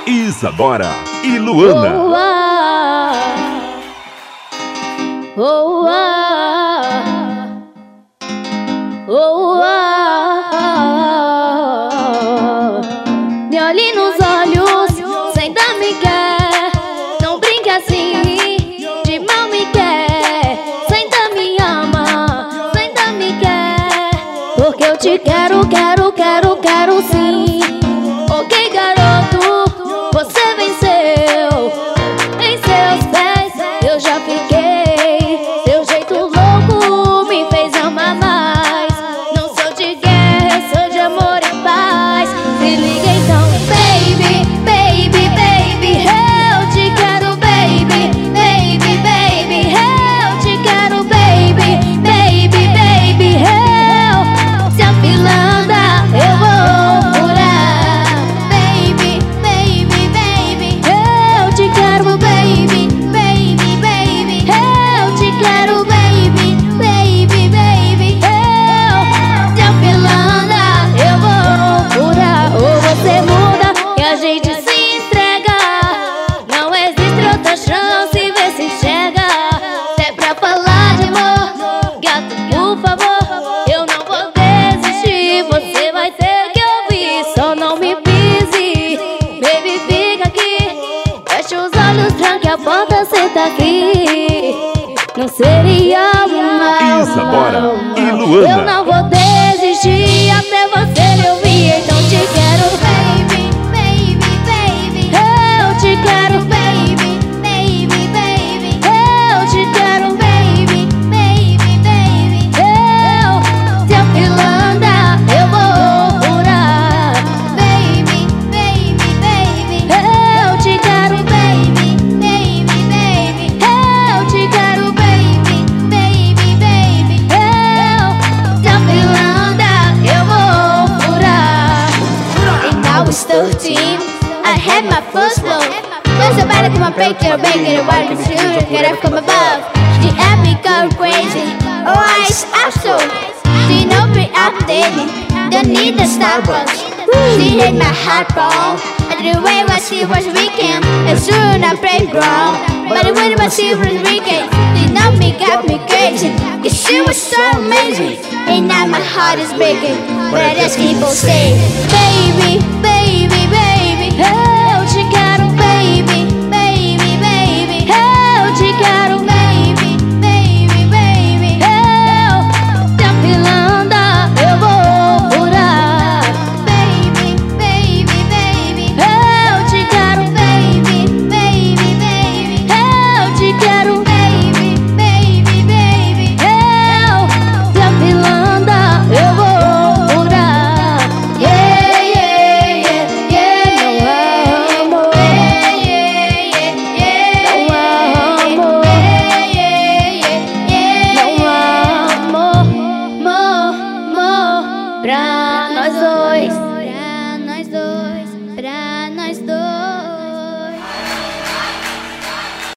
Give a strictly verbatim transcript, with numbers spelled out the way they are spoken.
Isadora e Luana. Oh, oh, oh, oh, oh. Me olhe nos olhos, senta me quer. Não brinque assim, de mal me quer. Senta me ama, senta me quer. Porque eu te quero, quero, quero, quero sim. Ok, garoto, você venceu. Em seus pés eu já fiquei. Seu jeito louco me fez amar mais. Não sou de guerra, sou de amor e paz. Se liga então, baby, baby, baby. Eu te quero, baby, baby, baby. Eu te quero, baby, baby, baby. Eu, se a fila andar, eu vou furar. Baby, baby, baby. Eu te quero, baby, baby, baby. Eu te quero, baby, baby, baby. Eu, se a fila andar, eu vou furar. Ou você muda e a gente se entrega. Não existe outra chance, vê se enxerga. Se é pra falar de amor, gato, por favor, eu não vou desistir. Você vai ter que ouvir, só não me pise. Baby, fica aqui, fecha os olhos, tranque a porta, senta aqui. Não seria mal, Isadora e eu Luana. não vou desistir até você me ouvir. Então te quero, baby, baby, baby. Eu te quero, baby, baby, baby. Eu te quero, baby, baby, baby. Eu, se a fila andar, eu vou furar. Baby, baby, baby. Eu te quero, baby, baby, baby. Eu te quero, baby, baby, baby. Eu, se a fila andar, eu vou furar. And I was thirteen, I had my first love. There's a better come and break your bank and a white shooter, get up from above. She had me go crazy, oh eyes up so. She know me updated, don't need the Starbucks. She hit my heart ball, I did away while she was weekend. And soon I played wrong, but it was when she was weekend. She know me, got me crazy, cause she was so amazing. And now my heart is breaking, but I just keep on saying, baby, baby.